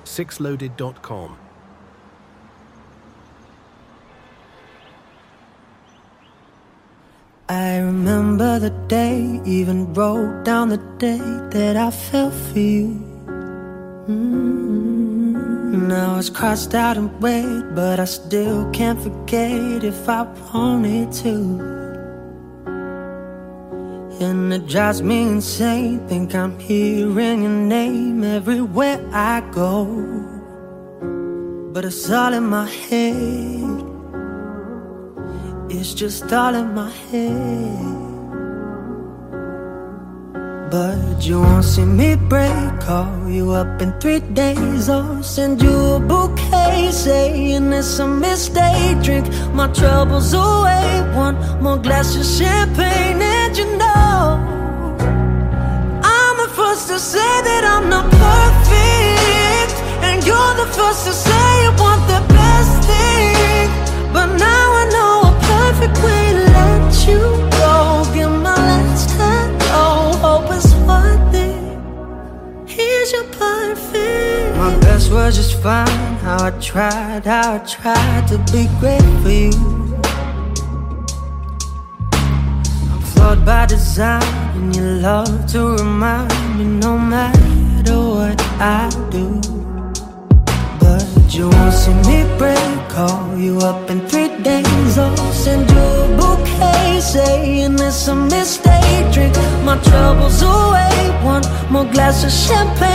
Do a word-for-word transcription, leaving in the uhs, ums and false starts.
six loaded dot com. I remember the day, even wrote down the day that I fell for you. Mm-hmm. Now it's crossed out in red, but I still can't forget if I wanted to. And it drives me insane, think I'm hearing your name everywhere I go. But it's all in my head, it's just all in my head. But you won't see me break, call you up in three days or send you a bouquet saying it's a mistake. Drink my troubles away, one more glass of champagne. And you know I'm the first to say that I'm not perfect, and you're the first to say you want the best thing. But now I know a perfect way to let you go. Give my last hello, hope it's worth it. Here's your perfect. My best was just fine, how I tried, how I tried to be great for you. I'm flawed by design, and you love to remind me no matter what I do. But you won't see me break, call you up in three days or send you a bouquet saying it's a mistake. Drink my troubles away, one more glass of champagne.